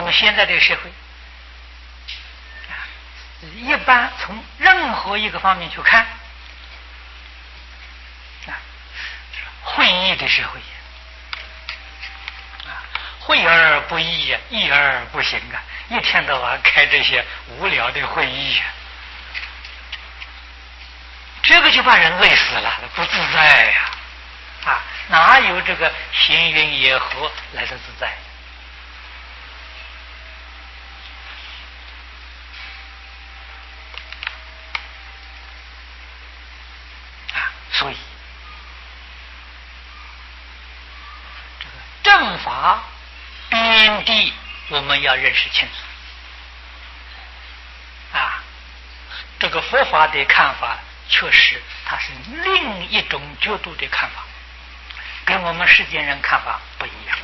们现在这个社会，一般从任何一个方面去看，会意的社会，会而不议呀，议而不行啊！一天到晚开这些无聊的会议呀，这个就把人累死了，不自在呀！哪有这个闲云野鹤来的自在？所以这个正法边地我们要认识清楚这个佛法的看法确实它是另一种角度的看法，跟我们世间人看法不一样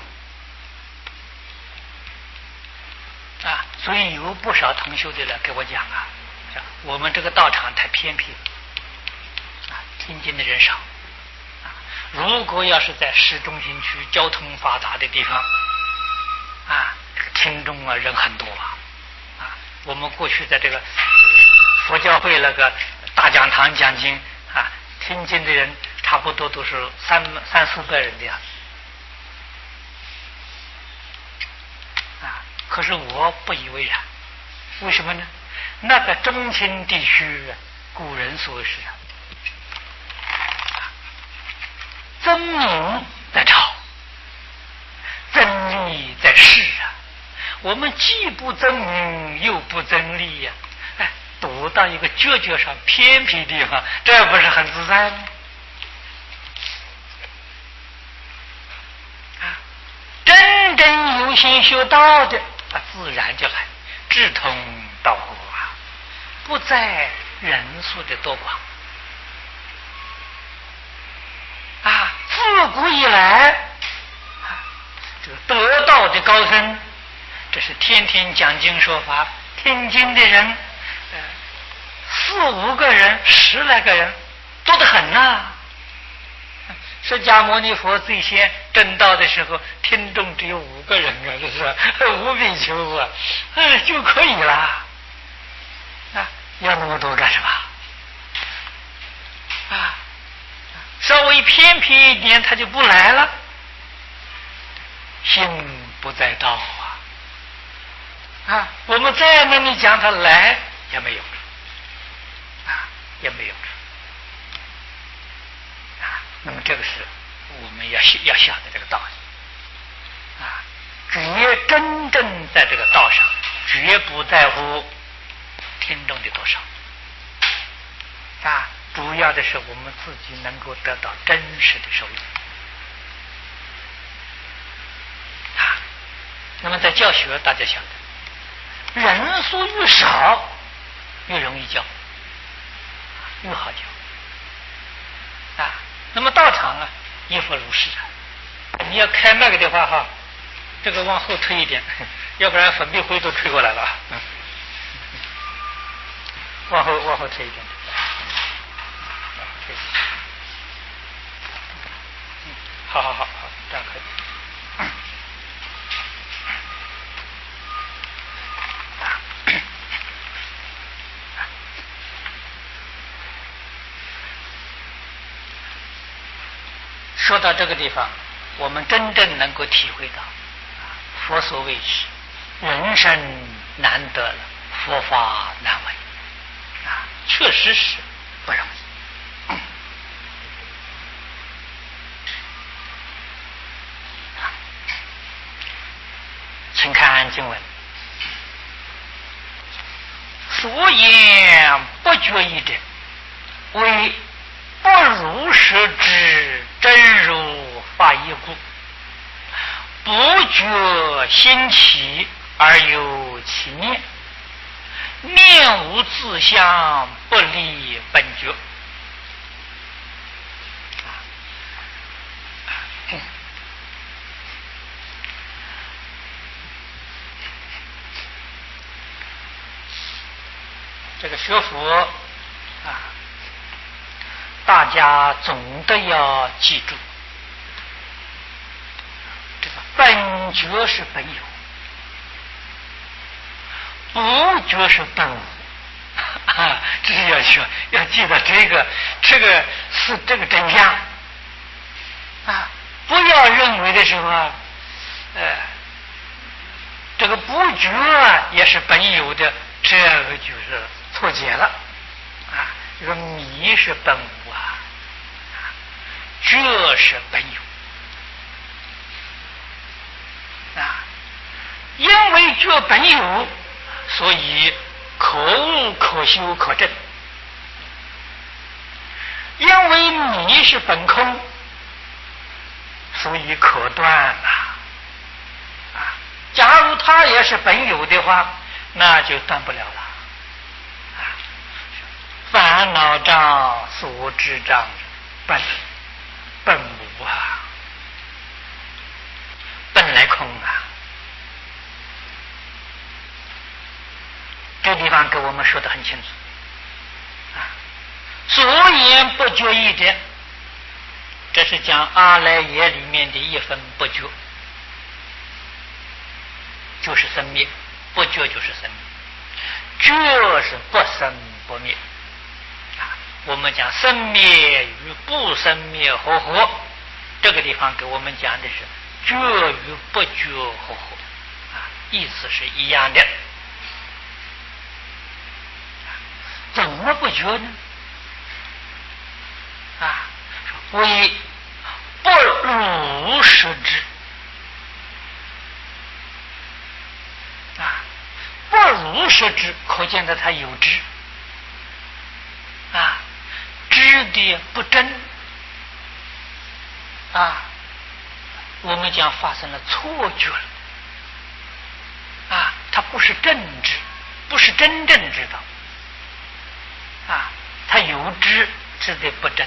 所以有不少同修的人给我讲我们这个道场太偏僻了听经的人少如果要是在市中心区交通发达的地方听众人很多我们过去在这个佛教会那个大讲堂讲经听经的人差不多都是三四百人的样子可是我不以为然，为什么呢？那个中心地区古人所是真名在朝，真理在世我们既不争名又不争利呀躲到一个角角上偏僻地方，这不是很自在吗？真正有心修道的自然就来志同道合不在人数的多寡自古以来这个得道的高僧，这是天天讲经说法听经的人4、5个人10来个人多得很释迦牟尼佛最先证道的时候听众只有5个人这是5比丘就可以了要那么多干什么稍微偏僻一点他就不来了，心不在道我们再那么讲他来也没有也没有那么这个是我们要晓得这个道理绝真正在这个道上绝不在乎听众的多少主要的是我们自己能够得到真实的收益那么在教学大家晓得人数越少越容易教越好教那么道场亦复如是你要开那个的话这个往后推一点，要不然粉笔灰都推过来了往后推一点好，这样可以说到这个地方我们真正能够体会到佛所谓是人生难得了佛法难为确实是不容易请看经文所言不觉意者为不如实之真如法义故不觉兴起而有其念念无自相不离本觉这个学佛大家总的要记住这个本觉是本有不觉是本无啊，这是要学，要记得这个是这个真相啊！不要认为的时候啊，这个不觉也是本有的，这个就是错解了啊！这个迷是本无啊，觉是本有啊，因为觉本有，所以可悟可修可证。因为迷是本空，所以可断了啊！假如它也是本有的话，那就断不了了啊！烦恼障、所知障，本无啊，本来空啊！这地方给我们说得很清楚啊！所言不觉义者，这是讲阿赖耶里面的一分不觉，就是生灭，不觉就是生灭，觉是不生不灭啊！我们讲生灭与不生灭合合，这个地方给我们讲的是觉与不觉合合啊，意思是一样的。怎么不觉呢？啊，为不如实知啊，不如实知，可见的他有知啊，知的不真啊，我们讲发生了错觉了啊，他不是正知，不是真正知道啊，他有知的不真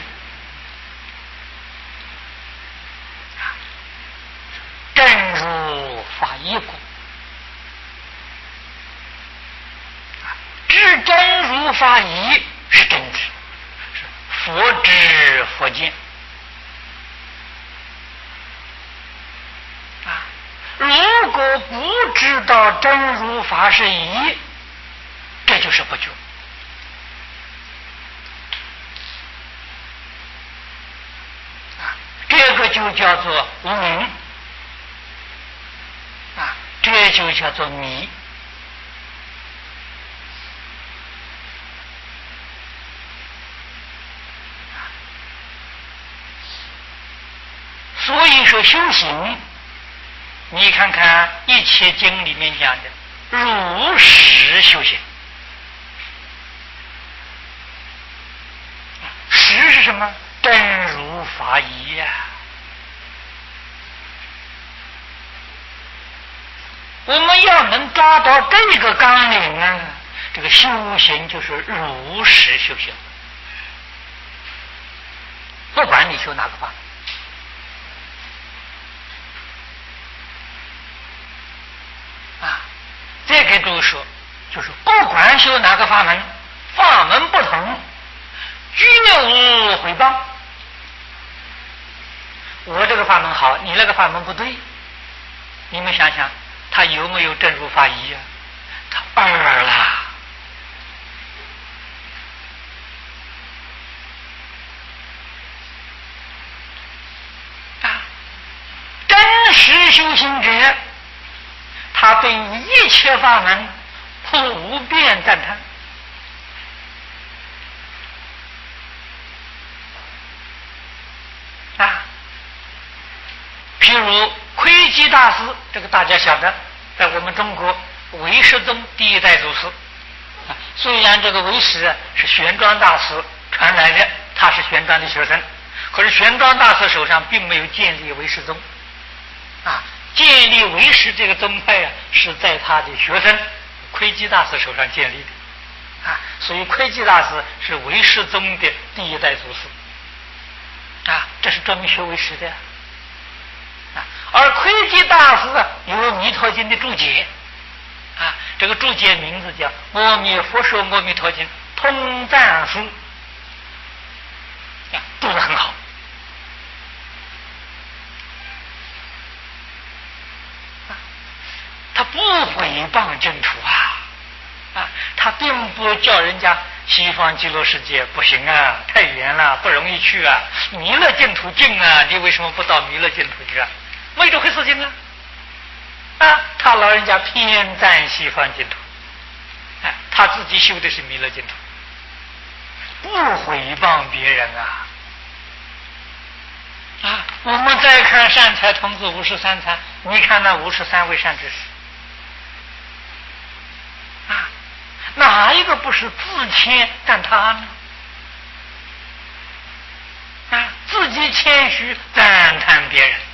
啊，正如法义故啊，知真如法义是真知，是佛知佛见啊。如果不知道真如法是义，这就是不觉。这个就叫做无明啊，这就叫做迷所以说修行，你看看一切经里面讲的如实修行，实是什么？真如法义呀！我们要能抓到这个纲领啊，这个修行就是如实修行，不管你修哪个法啊，再给诸位说，就是不管修哪个法门，法门不同，绝无毁谤。我这个法门好，你那个法门不对，你们想想，他有没有正如法义啊？他二啦！啊，真实修行者，他对一切法门普遍赞叹。啊，譬如窥基大师，这个大家晓得，在我们中国唯识宗第一代祖师。虽然这个唯识是玄奘大师传来的，他是玄奘的学生，可是玄奘大师手上并没有建立唯识宗啊，建立唯识这个宗派啊，是在他的学生窥基大师手上建立的啊，所以窥基大师是唯识宗的第一代祖师啊，这是专门学唯识的啊。而窥基大师有《弥陀经》的注解啊，这个注解名字叫《阿弥佛说阿弥陀经》通赞书啊，读得很好。他不诽谤净土啊， 他并不叫人家西方极乐世界不行啊，太远了，不容易去啊。弥勒净土近啊，你为什么不到弥勒净土去啊？没这回事情啊！他老人家偏赞西方净土，他自己修的是弥勒净土，不诽谤别人啊！我们再看善财童子53参，你看那53位善知识，哪一个不是自谦赞他呢？自己谦虚赞叹别人，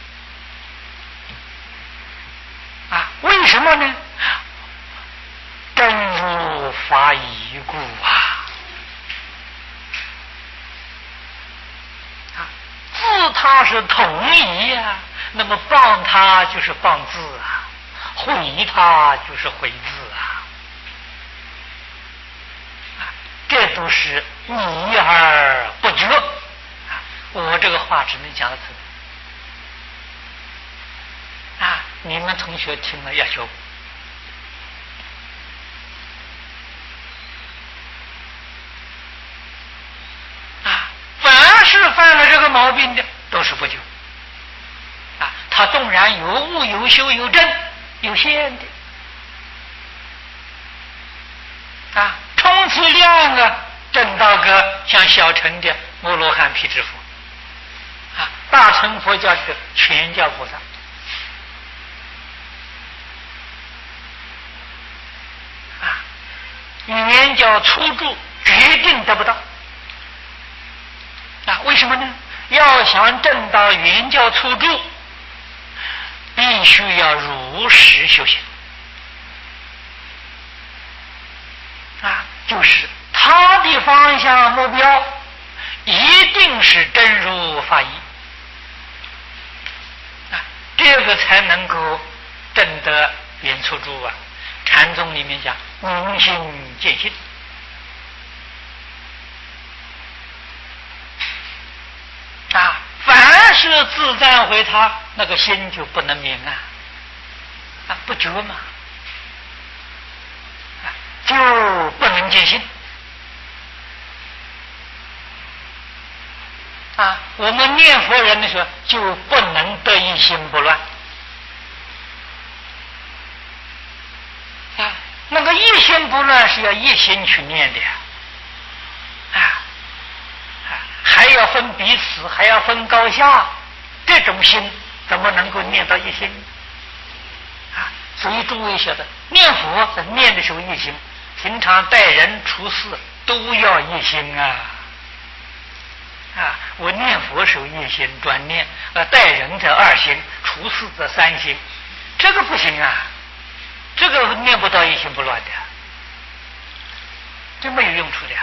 为什么呢？真如法已故自他是同意那么谤他就是谤字毁他就是毁字这都是逆而不决我这个话只能讲到这里你们同学听了要学凡是犯了这个毛病的都是不救他纵然有悟有修有正有限的充其量证到个像小乘的摩罗汉辟支佛大乘佛教的全教菩萨圆教初住决定得不到为什么呢？要想证到圆教初住必须要如实修行就是他的方向目标一定是真如法义这个才能够证得圆初住禅宗里面讲明心见性凡是自赞回他那个心就不能明不觉嘛就不能见性我们念佛人的时候就不能得一心不乱那个一心不乱是要一心去念的还要分彼此还要分高下这种心怎么能够念到一心所以诸位晓得念佛在念的时候一心平常待人处事都要一心我念佛时候一心专念待人则二心处事则三心这个不行这个念不到一心不乱的这没有用处的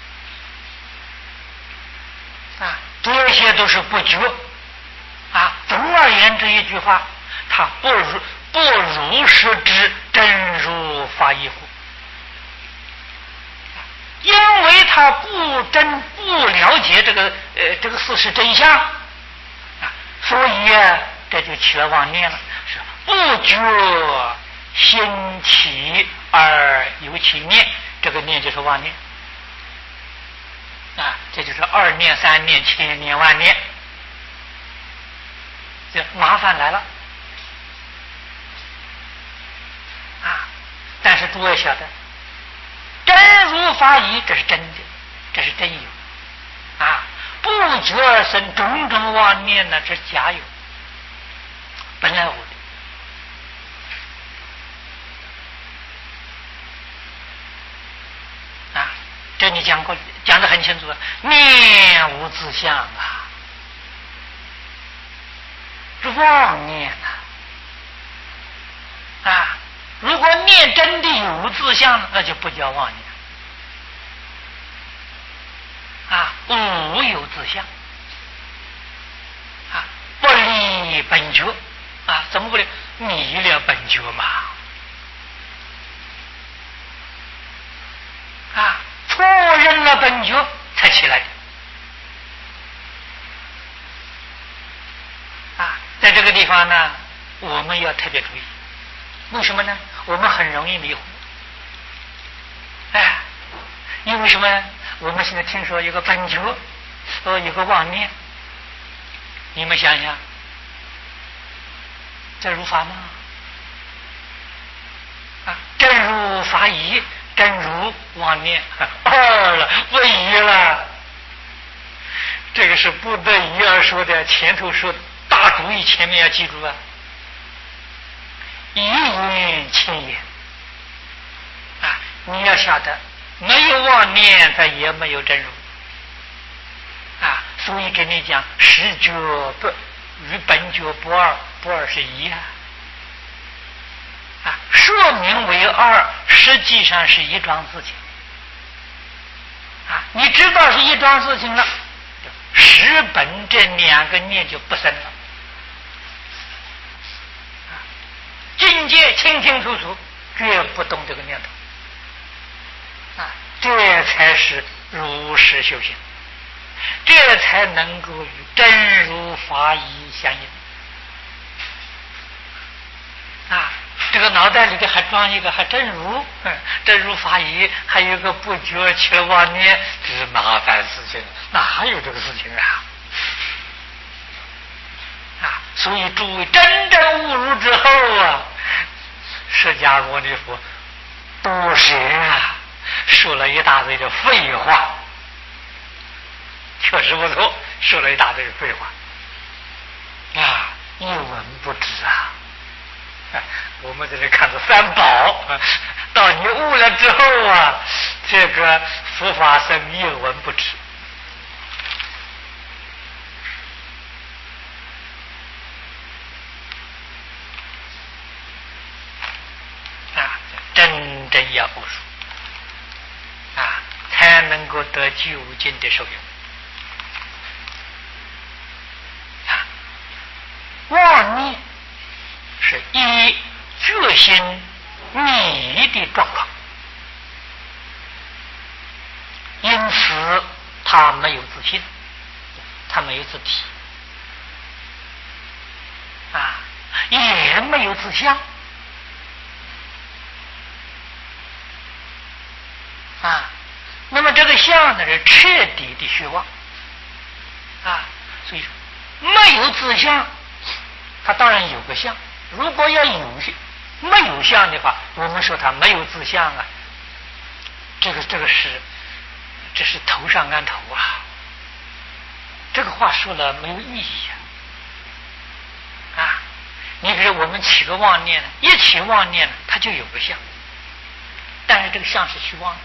这些都是不觉总而言之一句话他不如实知真如法义故因为他不了解这个事实真相所以这就起了妄念了是不觉心起而有其念这个念就是妄念这就是二念三念千念万念这麻烦来了但是诸位晓得真如法义这是真的这是真有不觉而生种种妄念呢这是假有本来无的这你讲过讲得很清楚念无自相是妄念如果念真的有自相那就不叫妄念无有自相不离本觉怎么不离离了本觉嘛错认了本觉才起来的在这个地方呢我们要特别注意为什么呢我们很容易迷糊因为什么？我们现在听说有个本觉，有个妄念，你们想想，这如法吗？真如法义，真如妄念，二了，不一了。这个是不得已而说的，前头说大主意，前面要记住啊。一言轻言你要晓得，没有妄念，它也没有真如所以跟你讲，实觉不与本觉不二，不二是一说明为二，实际上是一桩事情你知道是一桩事情了，实本这两个念就不生了境界清清楚楚，绝不动这个念头这才是如实修行，这才能够与真如法义相应这个脑袋里头还装一个还真如真如法义，还有一个不觉起了妄念，这是麻烦事情，哪有这个事情所以诸位真正悟入之后释迦牟尼佛不是说了一大堆的废话，确实不错，说了一大堆的废话一文不值我们这里看着三宝到你悟了之后这个佛法僧一文不值真正要悟熟才能够得究竟的受用妄念是一决心迷的状况，因此他没有自信，他没有自体也没有自相那么这个相呢是彻底的虚妄所以说没有自相，他当然有个相，如果要没有相的话，我们说他没有自相这是头上安头这个话说了没有意义你比如我们起个妄念一起妄念它就有个相，但是这个相是虚妄的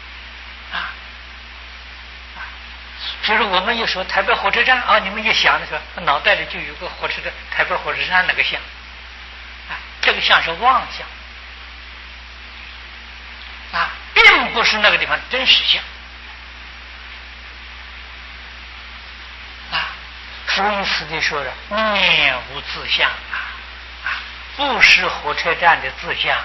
比如我们一说台北火车站你们一想的时候，脑袋里就有个火车站，台北火车站那个像这个像是妄想并不是那个地方真实相所以此地说的念无自相不是火车站的自相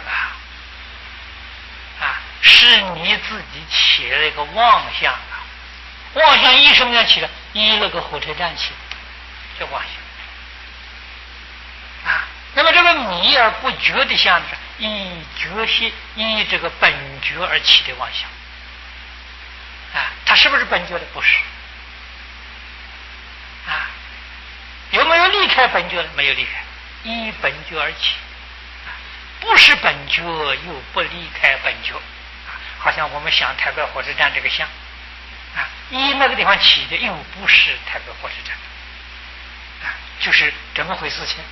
是你自己起了一个妄想妄想依什么样起的？依那个火车站起的，叫妄想那么这个迷而不觉的相是依觉心依这个本觉而起的妄想它是不是本觉的？不是有没有离开本觉的？没有离开，依本觉而起不是本觉又不离开本觉好像我们想台北火车站这个像依那个地方起的又不是台北火车站就是怎么回事情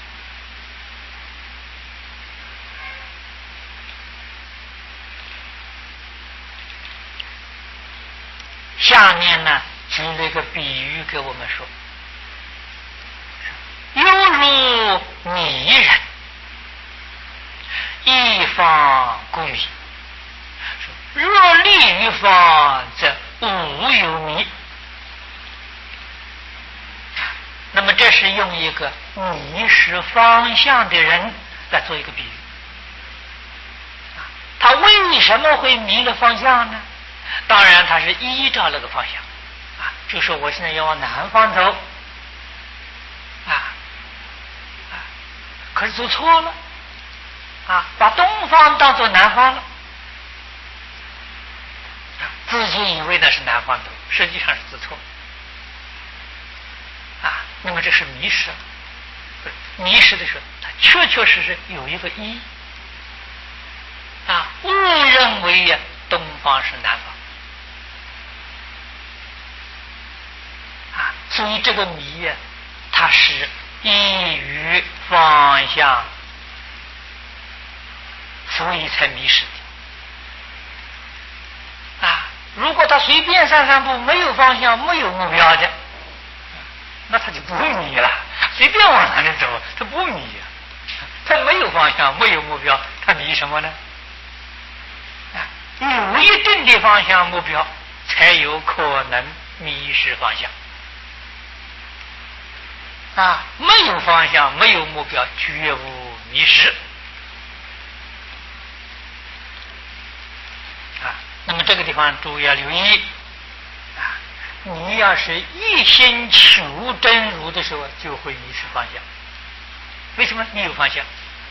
下面呢举了一个比喻给我们说，犹如迷人，一方故迷，若立于方，则无有迷。那么这是用一个迷失方向的人来做一个比喻他为什么会迷了方向呢？当然他是依照那个方向就说我现在要往南方走可是走错了把东方当作南方了自己以为那是南方走，实际上是自错啊。那么这是迷失了。迷失的时候，他确确实实有一个一啊，误认为呀东方是南方啊，所以这个迷呀，它是异于方向，所以才迷失的啊。如果他随便散步，没有方向，没有目标的，那他就不会迷了。随便往哪里走，他不迷啊。他没有方向，没有目标，他迷什么呢？啊，有一定的方向目标，才有可能迷失方向。啊，没有方向，没有目标，绝无迷失。啊，那么这个地方注意要留意。啊，你要是一心求真如的时候，就会迷失方向。为什么？你有方向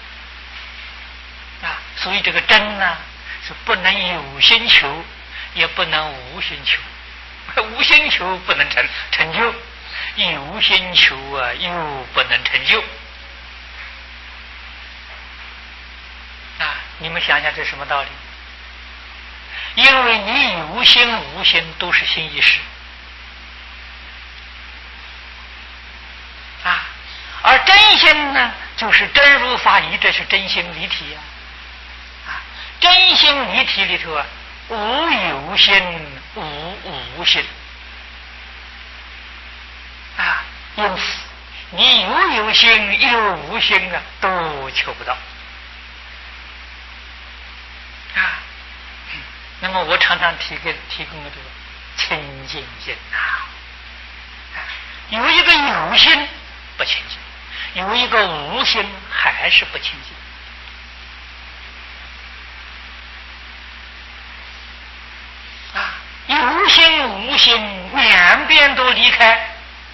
啊，所以这个真呢，是不能有心求，也不能无心求。无心求不能成就，有心求啊，又不能成就。啊，你们想想这什么道理？因为你有心无心都是心意识啊，而真心呢，就是真如法义，这是真心离体啊。真心离体里头啊，无有心，无无心啊。因此，你有心又无心啊，都求不到啊。那么我常常提供的这个清净心啊，有一个有心不清净，有一个无心还是不清净啊。有心无心两边都离开，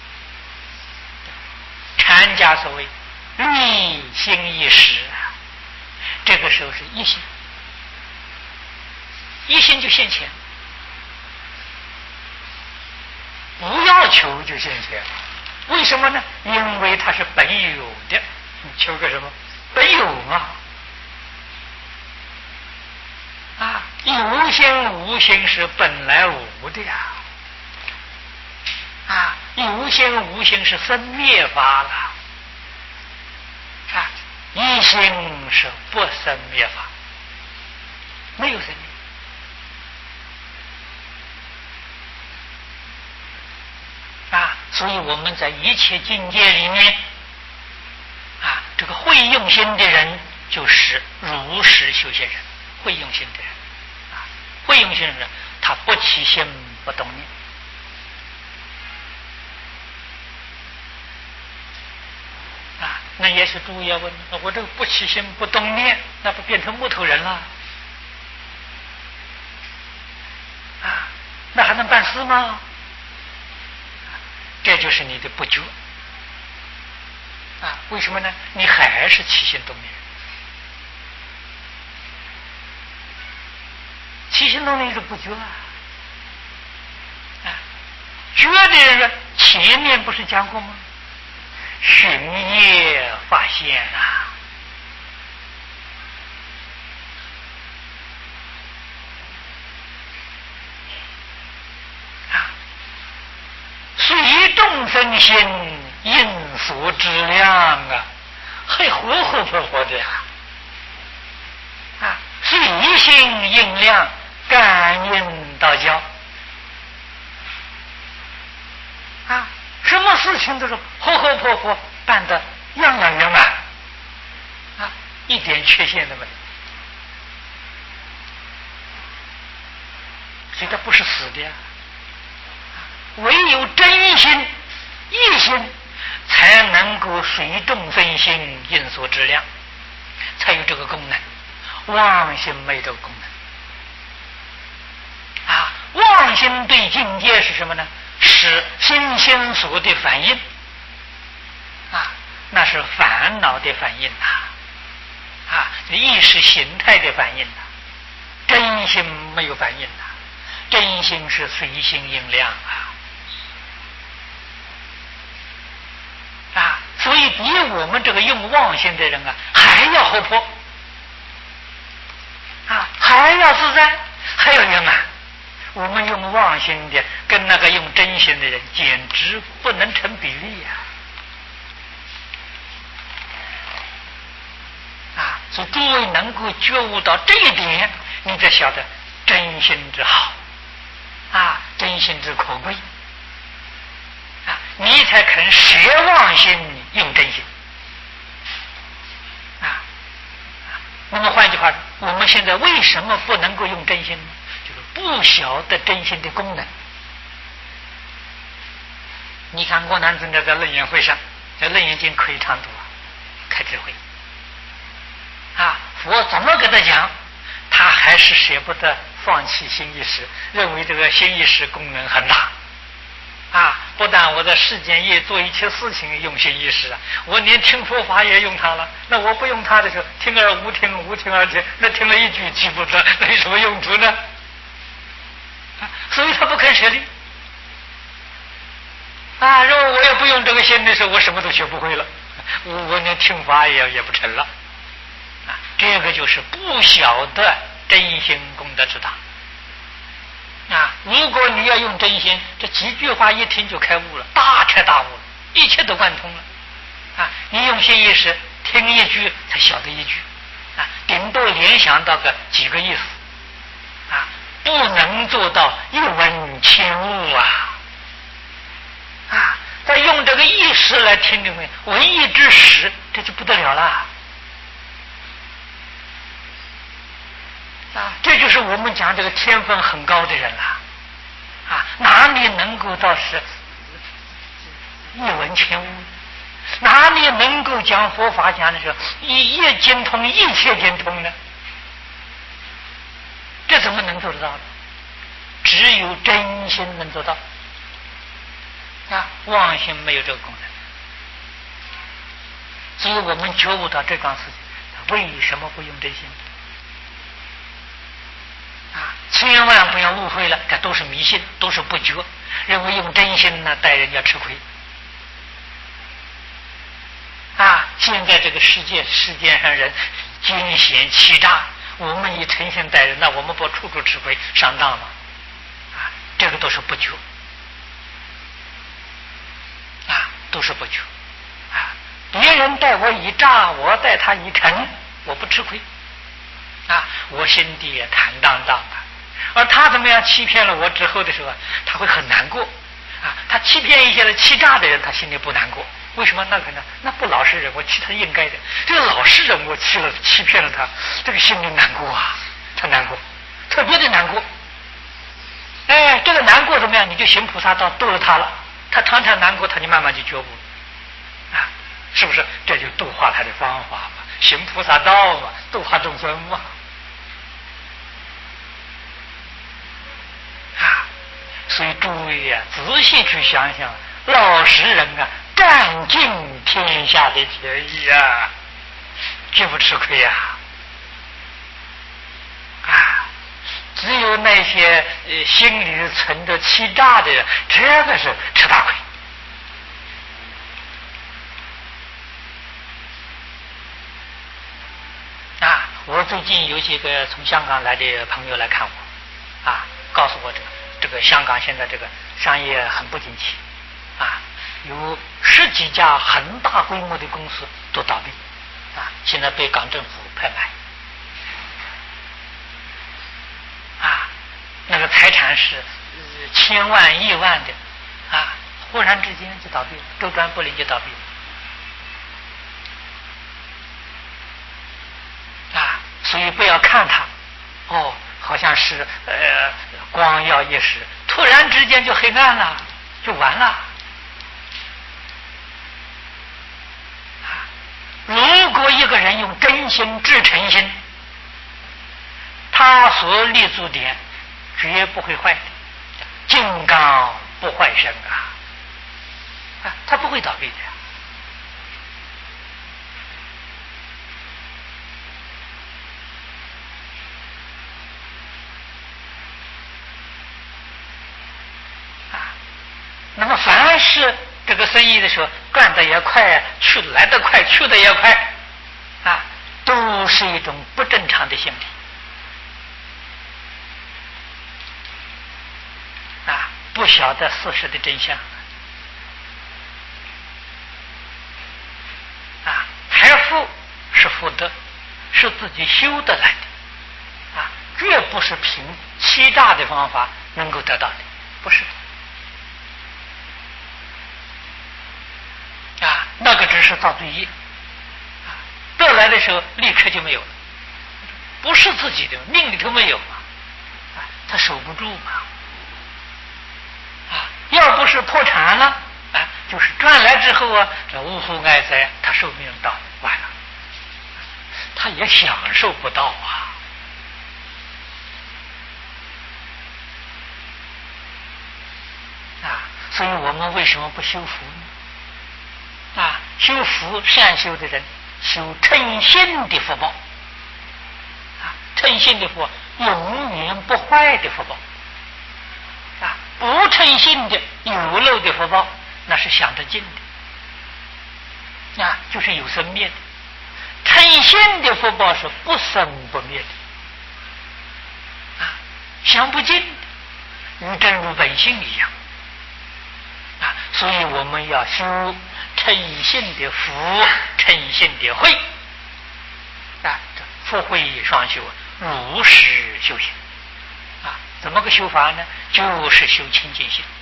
禅家所谓立心一时啊，这个时候是一心，一心就现前，不要求就现前。为什么呢？因为它是本有的，你求个什么？本有嘛。啊，有心无心是本来无的呀。啊，有心无心是生灭法了。啊，一心是不生灭法，没有生灭。啊，所以我们在一切境界里面，啊，这个会用心的人就是如实修行人。会用心的人，啊，会用心的人，他不起心不动念，啊，那也是注意要问，我这个不起心不动念，那不变成木头人了？啊，那还能办事吗？这就是你的不觉啊！为什么呢？你还是起心动念，起心动念是不觉啊！觉的人前面不是讲过吗？寻业发现啊！随众生心应所知量啊，还活活泼泼的呀！啊，随心应量，感应道交啊，什么事情都是活活泼泼，办得样样圆满啊，一点缺陷都没有。所以它不是死的呀。唯有真心一心，才能够随众生心应所知量，才有这个功能。妄心没有这个功能啊！妄心对境界是什么呢？是心心所的反应啊，那是烦恼的反应啊，意识形态的反应真心没有反应真心是随心应量所以比我们这个用妄心的人还要活泼还要自在，还要圆满。我们用妄心的跟那个用真心的人简直不能成比例所以诸位能够觉悟到这一点，你才晓得真心之好真心之可贵你才肯舍妄心用真心那么换句话说，我们现在为什么不能够用真心呢？就是不晓得真心的功能。你看郭南尊在楞严会上，在楞严经可以长读开智慧佛怎么跟他讲，他还是舍不得放弃心意识，认为这个心意识功能很大不但我在世间业做一切事情用心意识我连听佛法也用它了。那我不用它的时候，听而无听，无听而听，那听了一句记不得，那有什么用处呢？所以他不肯舍离如果我也不用这个心的时候，我什么都学不会了，我连听法也不成了这个就是不晓得真心功德之大如果你要用真心，这几句话一听就开悟了，大彻大悟了，一切都贯通了你用心意识听一句才晓得一句顶多联想到个几个意思不能做到一闻千悟再用这个意识来听这个文艺之识，这就不得了了这就是我们讲这个天分很高的人了哪里能够到是一闻千悟，哪里能够讲佛法讲的时候一叶精通一切精通呢？这怎么能做得到呢？只有真心能做到妄心没有这个功能。所以我们觉悟到这桩事情，为什么不用真心千万不要误会了，这都是迷信，都是不觉，认为用真心呢待人家吃亏现在这个世界上人奸险欺诈，我们以诚心待人，那我们不处处吃亏上当吗？这个都是不觉都是不觉别人待我以诈，我待他以诚，我不吃亏我心底也坦荡荡而他怎么样欺骗了我之后的时候他会很难过他欺骗一些欺诈的人，他心里不难过。为什么？那个呢？那不老实人，我欺他应该的。这个老实人，我欺骗了他，这个心里难过他难过，特别的难过。这个难过怎么样？你就行菩萨道度了他了，他常常难过，他就慢慢就觉悟了是不是？这就度化他的方法嘛，行菩萨道嘛，度化众生嘛所以诸位仔细去想想，老实人占尽天下的便宜绝不吃亏只有那些心里存着欺诈的人，这个是吃大亏我最近有几个从香港来的朋友来看我告诉我这个香港现在这个商业很不景气有10几家很大规模的公司都倒闭现在被港政府拍卖那个财产是千万亿万的忽然之间就倒闭了，周转不灵就倒闭了所以不要看它好像是光耀一时，突然之间就黑暗了，就完了如果一个人用真心至诚心，他所立足点绝不会坏的，金刚不坏身他不会倒闭的是这个生意的时候赚的也快，来得快，去的也快，啊，都是一种不正常的心理。不晓得事实的真相财富是福德，是自己修得来的绝不是凭欺诈的方法能够得到的，不是那个只是造罪业得来的时候立刻就没有了，不是自己的，命里头没有他守不住嘛要不是破产了就是赚来之后这呜呼哀哉，他寿命到完了，他也享受不到所以我们为什么不修福呢？修福善修的人修称心的福报称心的福永远不坏的福报不称心的有漏的福报，那是想得尽的就是有生灭的。称心的福报是不生不灭的想不尽的，与真如本性一样所以我们要修称心的福，称心的慧福慧双修，如实修行怎么个修法呢？就是修清净心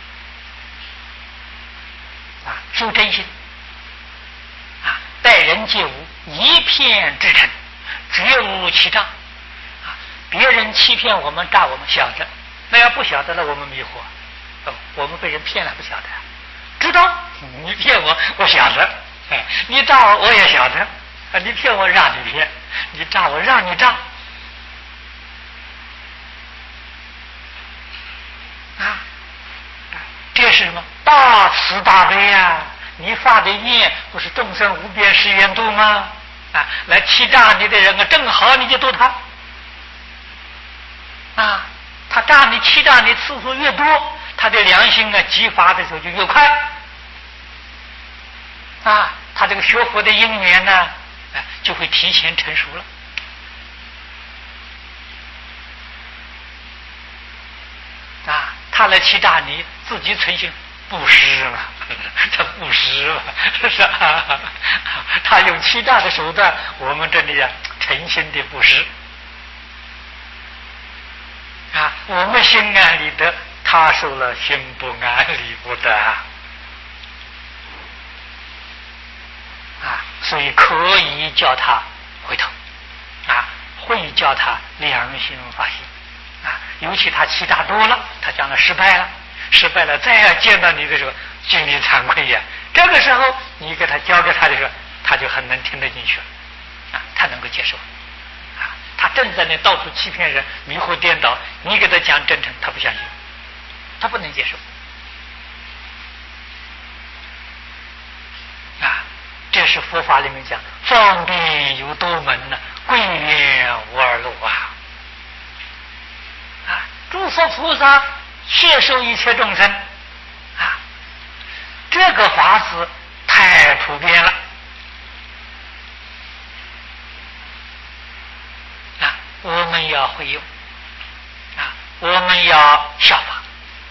修真心待人接物一片至诚，绝无欺诈别人欺骗我们诈我们晓得，那要不晓得了我们迷惑我们被人骗了不晓得知道你骗我我晓得你诈我我也晓得你骗我让你骗，你诈我让你诈这是什么？大慈大悲你发的愿不是众生无边誓愿度吗？来欺诈你的人正好你就度他他诈你欺诈你次数越多，他的良心激发的时候就越快他这个学佛的因缘呢就会提前成熟了他来欺诈你，自己存心布施嘛，他布施嘛，是他用欺诈的手段，我们这里诚心的布施我们心安理得，他受了心不安理不得所以可以叫他回头会叫他良心发现尤其他欺诈多了，他将来失败了再要见到你的时候心里惭愧这个时候你给他交给他的时候，他就很能听得进去他能够接受他正在那到处欺骗人迷惑颠倒，你给他讲真诚他不相信，他不能接受这是佛法里面讲方便有多门贵缘无二路诸佛菩萨摄受一切众生这个法子太普遍了我们要会用我们要效法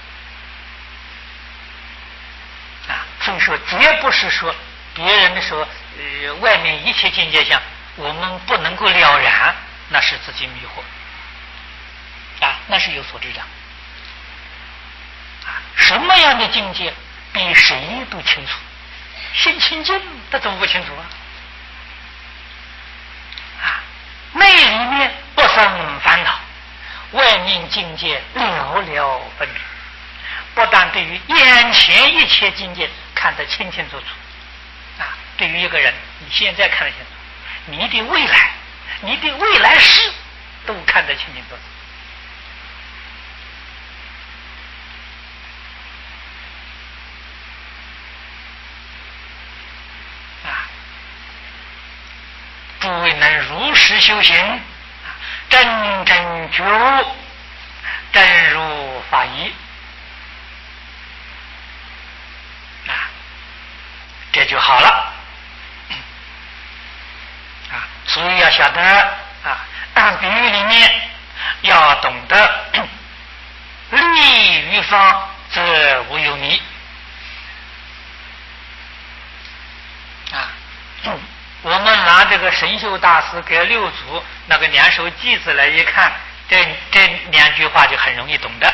所以说绝不是说别人的说外面一切境界相我们不能够了然，那是自己迷惑那是有所知的什么样的境界比谁都清楚，心清净他怎么不清楚内里面不生烦恼，外面境界了了分明，不但对于眼前一切境界看得清清楚楚对于一个人你现在看得清楚，你的未来事都看得清清楚楚诸位能如实修行真正觉悟，真如法义就好了。所以要晓得比喻里面要懂得利于方则无有迷我们拿这个神秀大师给六祖那个两首偈子来一看，这两句话就很容易懂的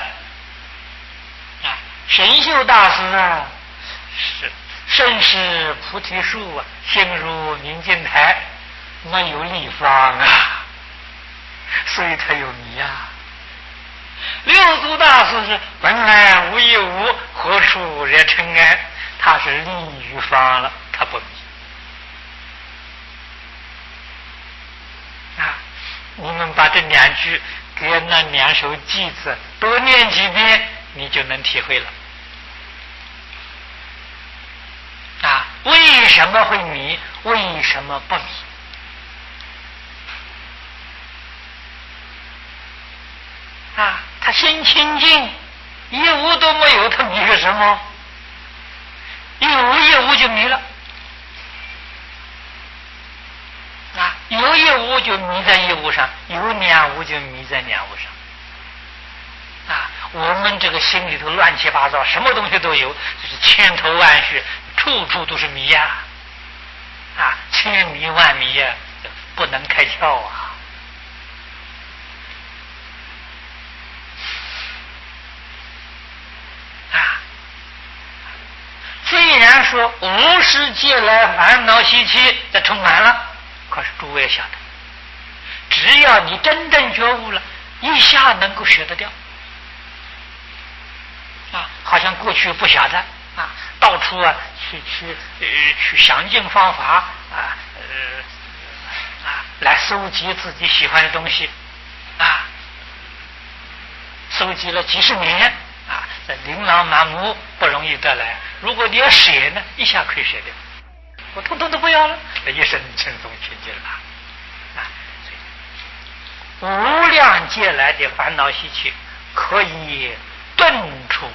神秀大师是身是菩提树心如明镜台，没有立方所以他有迷六祖大师是本来无一物，何处惹尘埃，他是立于方了，他不迷你们把这两句给那两首偈子多念几遍，你就能体会了为什么会迷，为什么不迷他心清净，一无都没有，他迷个什么？有一无就迷了有一无就迷在一无上，有两无就迷在两无上我们这个心里头乱七八糟，什么东西都有，就是千头万绪，处处都是迷千迷万迷不能开窍虽然说无始劫来烦恼习气这充满了，可是诸位晓得，只要你真正觉悟了，一下能够学得掉好像过去不晓得到处去想尽方法来收集自己喜欢的东西收集了几十年这琳琅满目不容易得来，如果你要舍呢，一下可以舍掉，我统统都不要了，一生轻松清净了无量劫来的烦恼习气可以顿除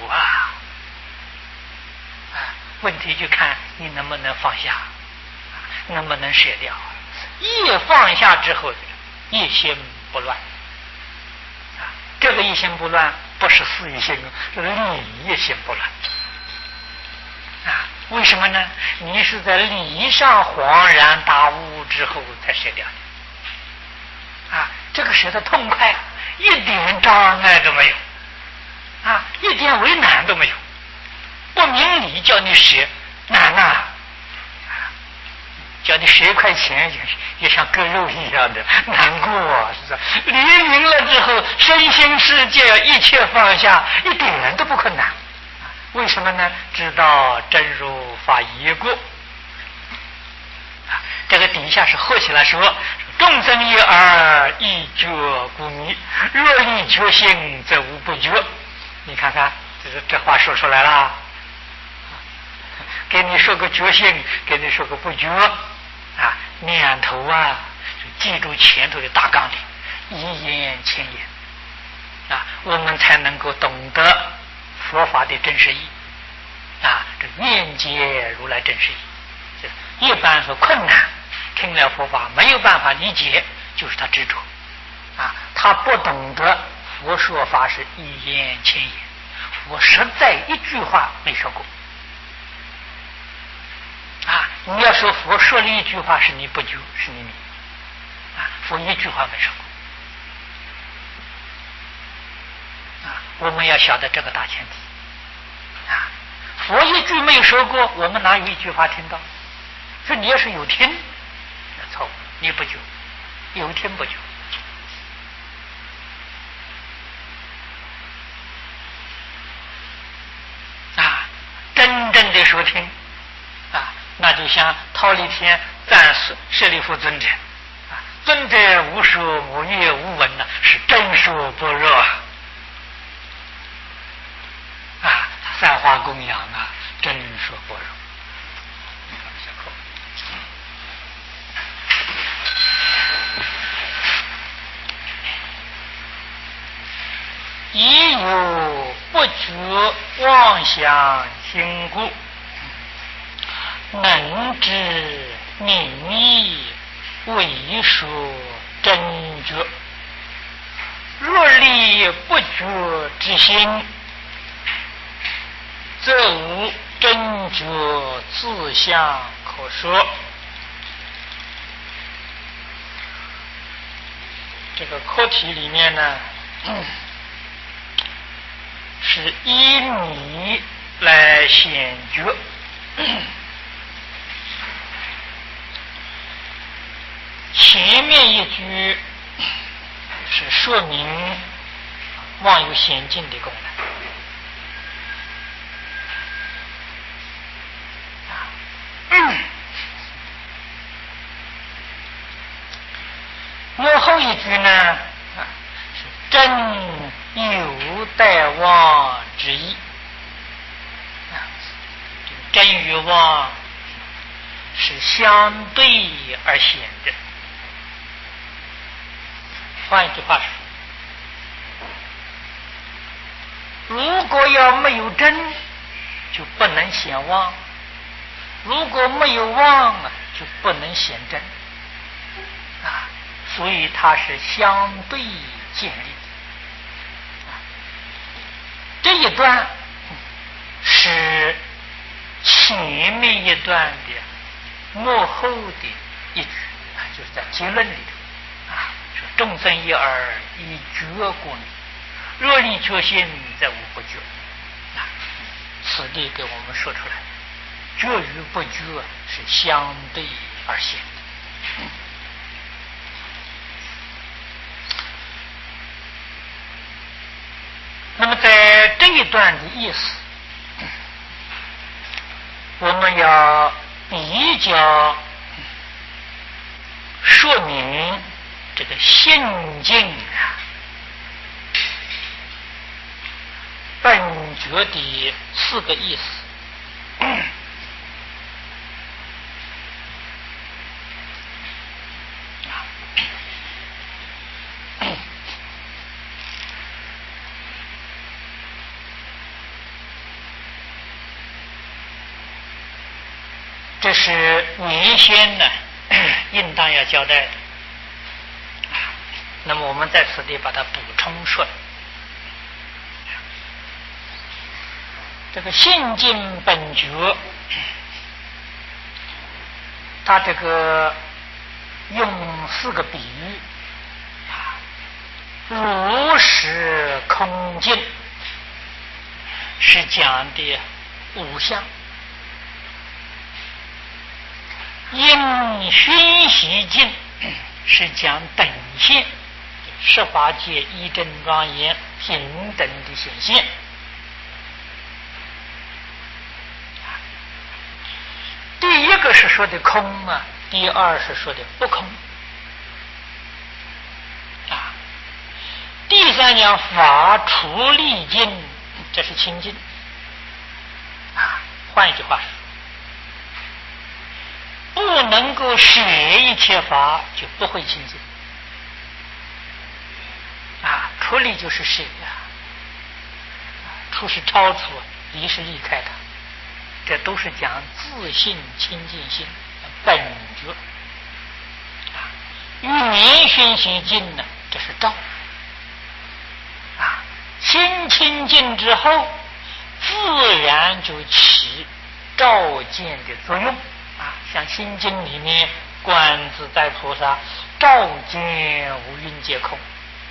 问题就看你能不能放下能不能舍掉一放下之后一心不乱这个一心不乱不是四一心，是理一心不乱为什么呢？你是在理上恍然大悟之后才舍掉的这个舍得痛快，一点障碍都没有一点为难都没有，不明理叫你舍难叫你舍1块钱也像割肉一样的难过是不是？理明了之后，身心世界一切放下，一点都不困难为什么呢？知道真如法一过这个底下是合起来说，众生一耳一觉故迷，若立觉性则无不觉。你看看这话说出来了给你说个觉性，给你说个不觉念头记住前头的大纲里，一言千言我们才能够懂得佛法的真实意这愿解如来真实意一般说困难，听了佛法没有办法理解，就是他执着他不懂得佛说法是一言千言，佛实在一句话没说过你要说佛说了一句话是你不觉，是你迷佛一句话没说过我们要晓得这个大前提佛一句没有说过，我们哪有一句话听到？说你要是有听，错误，你不觉，有听不觉真正的收听那就像忉利天赞舍利弗尊者尊者无说无语无闻是真说般若三花供养真说般若已有不觉妄想心故， 能知名义，为说真觉。若立不觉之心，则无真觉自相可说。这个课题里面呢，是依理来显觉。前面一句是说明妄有显境的功能。那后一句呢，是真有待妄之意。真与妄是相对而显的。换一句话说，如果要没有真，就不能显妄；如果没有妄啊，就不能显真。所以它是相对建立。这一段是前面一段的幕后的一句，就是在结论里头说众生一耳以觉故，若立觉心，则无不觉。此地给我们说出来，觉与不觉是相对而显的。那么在这一段的意思，我们要比较说明这个心境本觉的4个意思。这是原先呢应当要交代的，那么我们在此地把它补充说。这个性境本觉，它这个用4个比喻，如实空境是讲的5项。因熏习境是讲等现，十法界一真庄严平等的显现。第一个是说的空第二是说的不空第三讲法除力境，这是清净换一句话说，不能够舍一切法，就不会清净除离就是舍除是超出，离是离开的，这都是讲自性清净心本觉与言熏习境呢，这是照心清净之后，自然就起照见的作用像心经里面观自在菩萨照见五蕴皆空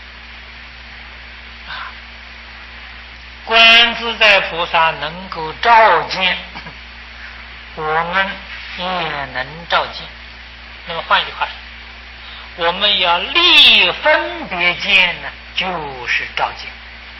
观自在菩萨能够照见，我们也能照见。那么换句话说，我们要立分别见呢，就是照见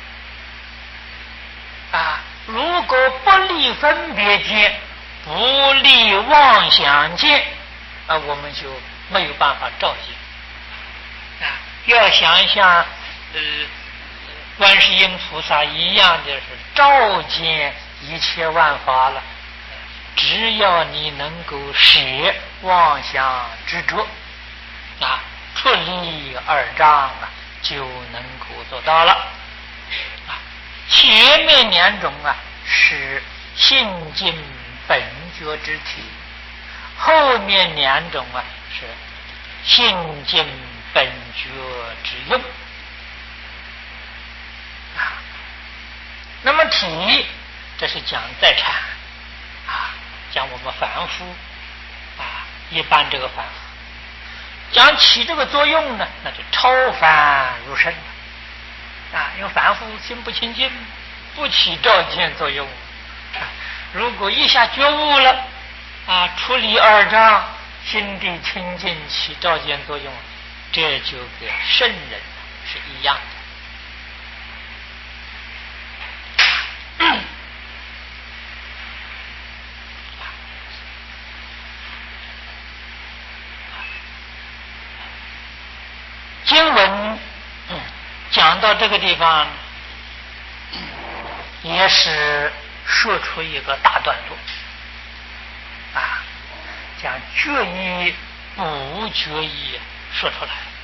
如果不立分别见，不立妄想见我们就没有办法照见要想像观世音菩萨一样的是照见一切万法了，只要你能够舍妄想执着出离二障就能够做到了前面2种是性境本觉之体， 后面两种啊是心经本觉之用啊。那么体，这是讲在禅啊，讲我们凡夫啊，一般这个凡夫讲起这个作用呢，那就超凡入圣啊，因为凡夫心不清净，不起照见作用啊。如果一下觉悟了啊，处理二障，心地清净起照见作用，这就跟圣人是一样的。经文讲到这个地方，也是说出一个大段落啊，讲觉义不觉义说出来。